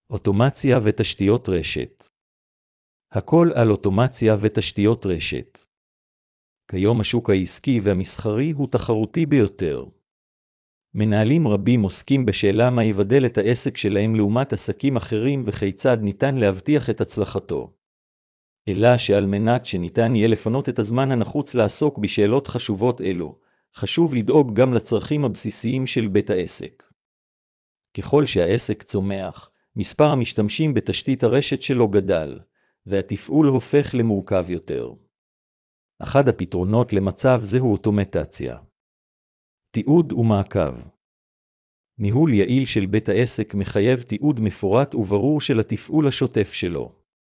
אוטומציה ותשתיות רשת. הכל על אוטומציה ותשתיות רשת. כיום השוק העסקי והמסחרי הוא תחרותי ביותר. מנהלים רבים עוסקים בשאלה מה יבדל את העסק שלהם לעומת עסקים אחרים וכיצד ניתן להבטיח את הצלחתו. אלא שעל מנת שניתן יהיה לפנות את הזמן הנחוץ לעסוק בשאלות חשובות אלו, חשוב לדאוג גם לצרכים הבסיסיים של בית העסק. ככל שהעסק צומח, מספר המשתמשים בתשתית הרשת שלו גדל, והתפעול הופך למורכב יותר. אחד הפתרונות למצב זה הוא אוטומציה. תיעוד ומעקב. ניהול יעיל של בית העסק מחייב תיעוד מפורט וברור של התפעול השוטף שלו.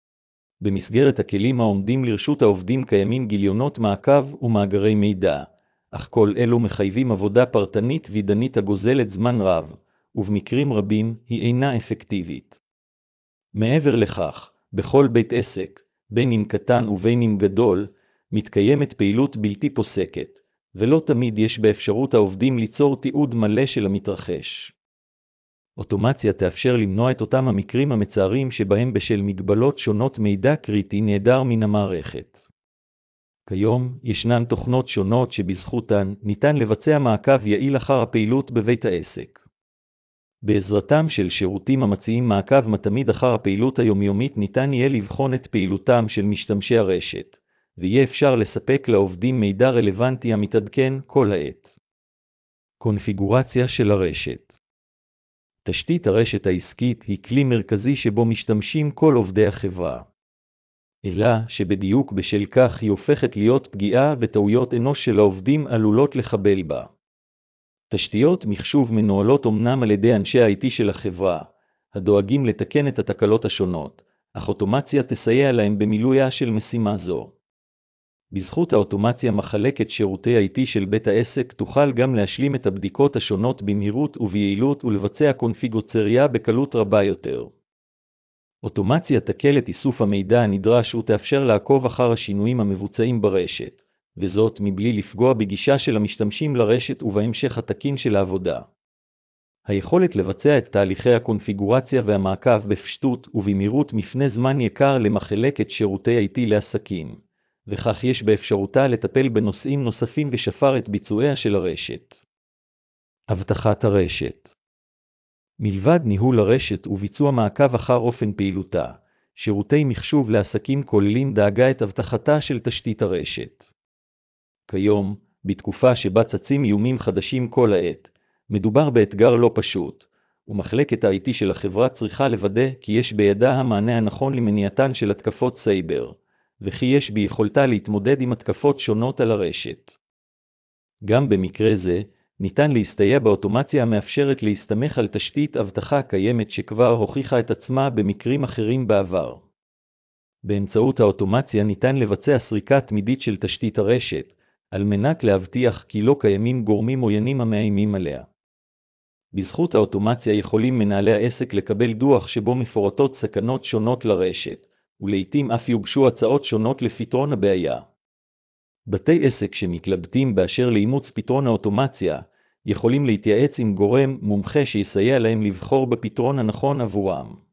במסגרת הכלים העומדים לרשות העובדים קיימים גיליונות מעקב ומאגרי מידע, אך כל אלו מחייבים עבודה פרטנית וידנית הגוזלת זמן רב, ובמקרים רבים היא אינה אפקטיבית. מעבר לכך, בכל בית עסק, בין אם קטן ובין אם גדול, מתקיימת פעילות בלתי פוסקת, ולא תמיד יש באפשרות העובדים ליצור תיעוד מלא של המתרחש. אוטומציה תאפשר למנוע את אותם המקרים המצערים שבהם בשל מגבלות שונות מידע קריטי נעדר מן המערכת. כיום ישנן תוכנות שונות שבזכותן ניתן לבצע מעקב יעיל אחר הפעילות בבית העסק. בעזרתם של שירותים המציעים מעקב מתמיד אחר הפעילות היומיומית ניתן יהיה לבחון את פעילותם של משתמשי הרשת, ויהיה אפשר לספק לעובדים מידע רלוונטי המתעדכן כל העת. קונפיגורציה של הרשת. תשתית הרשת העסקית היא כלי מרכזי שבו משתמשים כל עובדי החברה. אלא שבדיוק בשל כך היא הופכת להיות פגיעה וטעויות אנוש של העובדים עלולות לחבל בה. תשתיות מחשוב מנוהלות אמנם על ידי אנשי ה-IT של החברה, הדואגים לתקן את התקלות השונות, אך אוטומציה תסייע להם במילויה של משימה זו. בזכות האוטומציה מחלקת שירותי ה-IT של בית העסק תוכל גם להשלים את הבדיקות השונות במהירות וביעילות ולבצע קונפיגורציה בקלות רבה יותר. אוטומציה תקל את איסוף המידע הנדרש ותאפשר לעקוב אחר השינויים המבוצעים ברשת, וזאת מבלי לפגוע בגישה של המשתמשים לרשת ובהמשך התקין של העבודה. היכולת לבצע את תהליכי הקונפיגורציה והמעקב בפשטות ובמהירות מפנה זמן יקר למחלקת שירותי IT לעסקים, וכך יש באפשרותה לטפל בנושאים נוספים ושפר את ביצועיה של הרשת. אבטחת הרשת. מלבד ניהול הרשת וביצוע מעקב אחר אופן פעילותה, שירותי מחשוב לעסקים כוללים דאגה את אבטחתה של תשתית הרשת. כיום, בתקופה שבה צצים איומים חדשים כל העת, מדובר באתגר לא פשוט, ומחלקת ה-IT של החברה צריכה לוודא כי יש בידה המענה הנכון למניעתן של התקפות סייבר, וכי יש ביכולתה להתמודד עם התקפות שונות על הרשת. גם במקרה זה, ניתן להסתייע באוטומציה המאפשרת להסתמך על תשתית אבטחה קיימת שכבר הוכיחה את עצמה במקרים אחרים בעבר. באמצעות האוטומציה ניתן לבצע סריקה תמידית של תשתית הרשת, על מנת להבטיח כי לא קיימים גורמים עוינים המאיימים עליה. בזכות האוטומציה יכולים מנהלי העסק לקבל דוח שבו מפורטות סכנות שונות לרשת, ולעיתים אף יוגשו הצעות שונות לפתרון הבעיה. בתי עסק שמתלבטים באשר לאימוץ פתרון האוטומציה, יכולים להתייעץ עם גורם מומחה שיסייע להם לבחור בפתרון הנכון עבורם.